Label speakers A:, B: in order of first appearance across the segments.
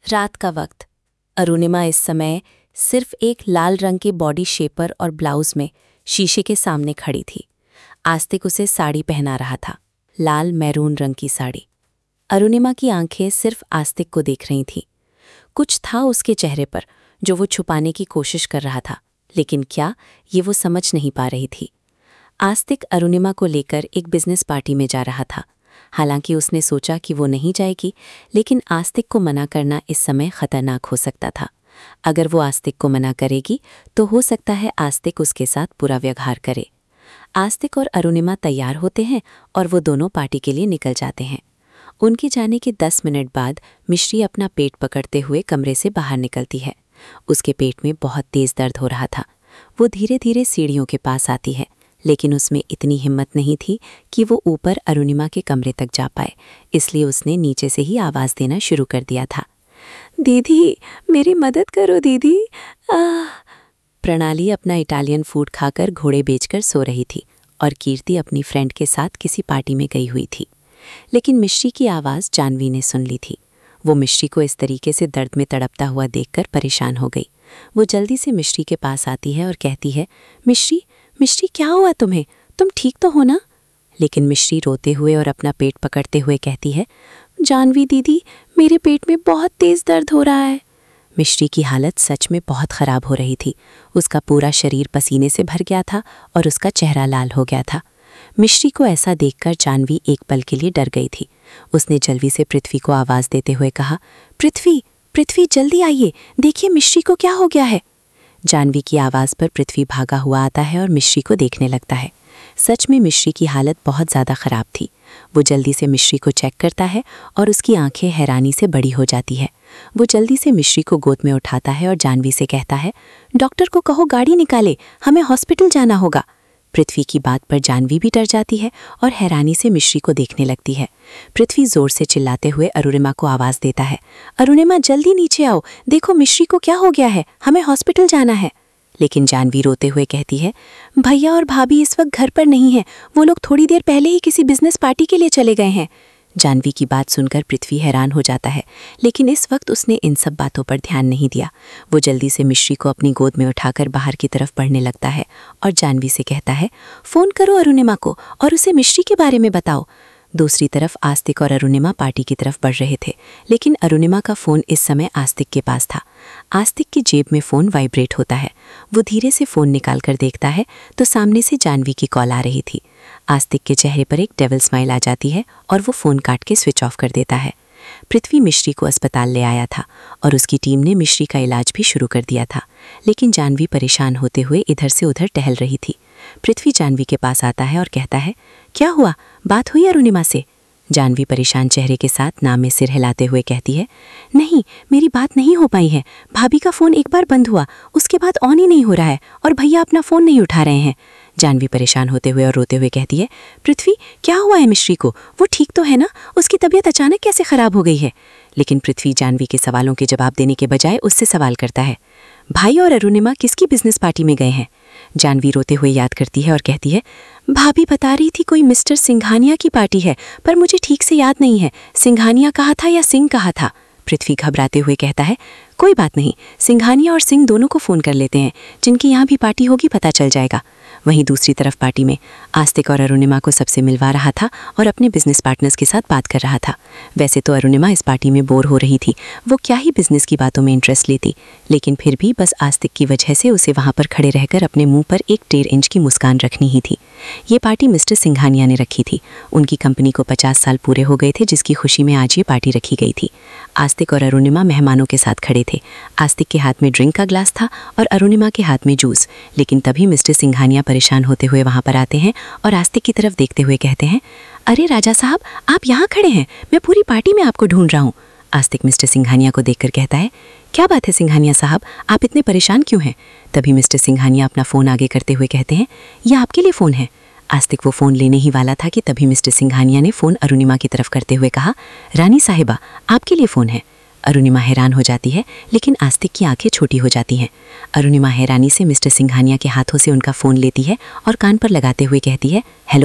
A: रात का वक्त। अरुणिमा इस समय सिर्फ एक लाल रंग के बॉडी शेपर और ब्लाउज में शीशे के सामने खड़ी थी। आस्तिक उसे साड़ी पहना रहा था, लाल मैरून रंग की साड़ी। अरुणिमा की आंखें सिर्फ आस्तिक को देख रही थीं। कुछ था उसके चेहरे पर जो वो छुपाने की कोशिश कर रहा था, लेकिन क्या ये वो समझ नहीं पा रही थी। आस्तिक अरुणिमा को लेकर एक बिजनेस पार्टी में जा रहा था। हालांकि उसने सोचा कि वो नहीं जाएगी, लेकिन आस्तिक को मना करना इस समय खतरनाक हो सकता था। अगर वो आस्तिक को मना करेगी तो हो सकता है आस्तिक उसके साथ बुरा व्यवहार करे। आस्तिक और अरुणिमा तैयार होते हैं और वो दोनों पार्टी के लिए निकल जाते हैं। उनके जाने के 10 मिनट बाद मिश्री अपना पेट पकड़ते हुए कमरे से बाहर निकलती है। उसके पेट में बहुत तेज दर्द हो रहा था। वो धीरे धीरे सीढ़ियों के पास आती है, लेकिन उसमें इतनी हिम्मत नहीं थी कि वो ऊपर अरुणिमा के कमरे तक जा पाए, इसलिए उसने नीचे से ही आवाज़ देना शुरू कर दिया था। दीदी, मेरी मदद करो दीदी। प्रणाली अपना इटालियन फूड खाकर घोड़े बेचकर सो रही थी और कीर्ति अपनी फ्रेंड के साथ किसी पार्टी में गई हुई थी। लेकिन मिश्री की आवाज़ जानवी ने सुन ली थी। वो मिश्री को इस तरीके से दर्द में तड़पता हुआ देखकर परेशान हो गई। वो जल्दी से मिश्री के पास आती है और कहती है, मिश्री मिश्री, क्या हुआ तुम्हें? तुम ठीक तो हो ना? लेकिन मिश्री रोते हुए और अपना पेट पकड़ते हुए कहती है, जानवी दीदी, मेरे पेट में बहुत तेज दर्द हो रहा है। मिश्री की हालत सच में बहुत ख़राब हो रही थी। उसका पूरा शरीर पसीने से भर गया था और उसका चेहरा लाल हो गया था। मिश्री को ऐसा देखकर जानवी एक पल के लिए डर गई थी। उसने जल्दी से पृथ्वी को आवाज़ देते हुए कहा, पृथ्वी पृथ्वी, जल्दी आइए, देखिए मिश्री को क्या हो गया है। जानवी की आवाज़ पर पृथ्वी भागा हुआ आता है और मिश्री को देखने लगता है। सच में मिश्री की हालत बहुत ज़्यादा ख़राब थी। वो जल्दी से मिश्री को चेक करता है और उसकी आंखें हैरानी से बड़ी हो जाती है। वो जल्दी से मिश्री को गोद में उठाता है और जानवी से कहता है, डॉक्टर को कहो गाड़ी निकाले, हमें हॉस्पिटल जाना होगा। पृथ्वी की बात पर जानवी भी डर जाती है और हैरानी से मिश्री को देखने लगती है। पृथ्वी जोर से चिल्लाते हुए अरुणिमा को आवाज़ देता है, अरुणिमा जल्दी नीचे आओ, देखो मिश्री को क्या हो गया है, हमें हॉस्पिटल जाना है। लेकिन जानवी रोते हुए कहती है, भैया और भाभी इस वक्त घर पर नहीं है, वो लोग थोड़ी देर पहले ही किसी बिजनेस पार्टी के लिए चले गए हैं। जानवी की बात सुनकर पृथ्वी हैरान हो जाता है, लेकिन इस वक्त उसने इन सब बातों पर ध्यान नहीं दिया। वो जल्दी से मिश्री को अपनी गोद में उठाकर बाहर की तरफ बढ़ने लगता है और जानवी से कहता है, फ़ोन करो अरुणिमा को और उसे मिश्री के बारे में बताओ। दूसरी तरफ आस्तिक और अरुणिमा पार्टी की तरफ बढ़ रहे थे, लेकिन अरुणिमा का फ़ोन इस समय आस्तिक के पास था। आस्तिक की जेब में फ़ोन वाइब्रेट होता है। वो धीरे से फ़ोन निकाल कर देखता है तो सामने से जानवी की कॉल आ रही थी। आस्तिक के चेहरे पर एक डेविल स्माइल आ जाती है और वो फ़ोन काट के स्विच ऑफ कर देता है। पृथ्वी मिश्री को अस्पताल ले आया था और उसकी टीम ने मिश्री का इलाज भी शुरू कर दिया था, लेकिन जानवी परेशान होते हुए इधर से उधर टहल रही थी। पृथ्वी जानवी के पास आता है और कहता है, क्या हुआ, बात हुई अरुणिमा से? जानवी परेशान चेहरे के साथ नाम में सिर हिलाते हुए कहती है, नहीं, मेरी बात नहीं हो पाई है। भाभी का फ़ोन एक बार बंद हुआ, उसके बाद ऑन ही नहीं हो रहा है और भैया अपना फ़ोन नहीं उठा रहे हैं। जानवी परेशान होते हुए और रोते हुए कहती है, पृथ्वी क्या हुआ है मिश्री को, वो ठीक तो है ना? उसकी तबीयत अचानक कैसे ख़राब हो गई है? लेकिन पृथ्वी जानवी के सवालों के जवाब देने के बजाय उससे सवाल करता है, भाई और अरुणिमा किसकी बिजनेस पार्टी में गए हैं? जानवी रोते हुए याद करती है और कहती है, भाभी बता रही थी कोई मिस्टर सिंघानिया की पार्टी है, पर मुझे ठीक से याद नहीं है, सिंघानिया कहा था या सिंह कहा था। पृथ्वी घबराते हुए कहता है, कोई बात नहीं, सिंघानिया और सिंह दोनों को फ़ोन कर लेते हैं, जिनकी यहाँ भी पार्टी होगी पता चल जाएगा। वहीं दूसरी तरफ पार्टी में आस्तिक और अरुणिमा को सबसे मिलवा रहा था और अपने बिजनेस पार्टनर्स के साथ बात कर रहा था। वैसे तो अरुणिमा इस पार्टी में बोर हो रही थी, वो क्या ही बिजनेस की बातों में इंटरेस्ट लेती, लेकिन फिर भी बस आस्तिक की वजह से उसे वहाँ पर खड़े रहकर अपने मुंह पर एक 1.5 इंच की मुस्कान रखनी ही थी। ये पार्टी मिस्टर सिंघानिया ने रखी थी। उनकी कंपनी को 50 साल पूरे हो गए थे, जिसकी खुशी में आज ये पार्टी रखी गई थी। आस्तिक और अरुणिमा मेहमानों के साथ खड़े थे। आस्तिक के हाथ में ड्रिंक का ग्लास था और अरुणिमा के हाथ में जूस। लेकिन तभी मिस्टर सिंघानिया परेशान होते हुए वहाँ पर आते हैं और आस्तिक की तरफ देखते हुए कहते हैं, अरे राजा साहब, आप यहाँ खड़े हैं, मैं पूरी पार्टी में आपको ढूंढ रहा हूँ। आस्तिक मिस्टर सिंघानिया को देखकर कहता है, क्या बात है सिंघानिया साहब, आप इतने परेशान क्यों हैं? तभी मिस्टर सिंघानिया अपना फ़ोन आगे करते हुए कहते हैं, यह आपके लिए फ़ोन है। आस्तिक वो फ़ोन लेने ही वाला था कि तभी मिस्टर सिंघानिया ने फ़ोन अरुणिमा की तरफ करते हुए कहा, रानी साहिबा, आपके लिए फ़ोन है। अरुणिमा हैरान हो जाती है, लेकिन आस्तिक की आंखें छोटी हो जाती हैं। अरुणिमा हैरानी से मिस्टर सिंघानिया के हाथों से उनका फ़ोन लेती है और कान पर लगाते हुए कहती है, हेलो।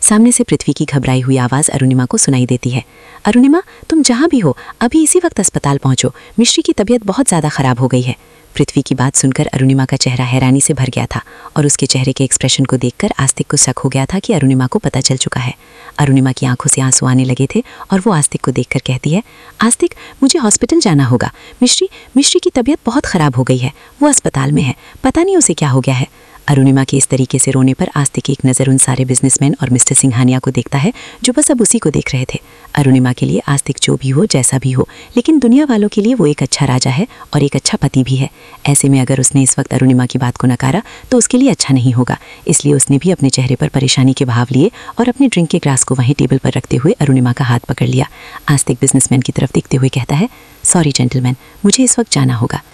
A: सामने से पृथ्वी की घबराई हुई आवाज़ अरुणिमा को सुनाई देती है। अरुणिमा, तुम जहाँ भी हो अभी इसी वक्त अस्पताल पहुँचो, मिश्री की तबीयत बहुत ज़्यादा खराब हो गई है। पृथ्वी की बात सुनकर अरुणिमा का चेहरा हैरानी से भर गया था और उसके चेहरे के एक्सप्रेशन को देखकर आस्तिक को शक हो गया था कि अरुणिमा को पता चल चुका है। अरुणिमा की आंखों से आंसू आने लगे थे और वो आस्तिक को देखकर कहती है, आस्तिक, मुझे हॉस्पिटल जाना होगा। मिश्री की तबीयत बहुत ख़राब हो गई है, वो अस्पताल में है, पता नहीं उसे क्या हो गया है। अरुणिमा के इस तरीके से रोने पर आस्तिक एक नज़र उन सारे बिजनेसमैन और मिस्टर सिंघानिया को देखता है जो बस अब उसी को देख रहे थे। अरुणिमा के लिए आस्तिक जो भी हो, जैसा भी हो, लेकिन दुनिया वालों के लिए वो एक अच्छा राजा है और एक अच्छा पति भी है। ऐसे में अगर उसने इस वक्त अरुणिमा की बात को नकारा तो उसके लिए अच्छा नहीं होगा। इसलिए उसने भी अपने चेहरे पर परेशानी के भाव लिए और अपने ड्रिंक के ग्लास को वहीं टेबल पर रखते हुए अरुणिमा का हाथ पकड़ लिया। आस्तिक बिजनेसमैन की तरफ देखते हुए कहता है, सॉरी जेंटलमैन, मुझे इस वक्त जाना होगा।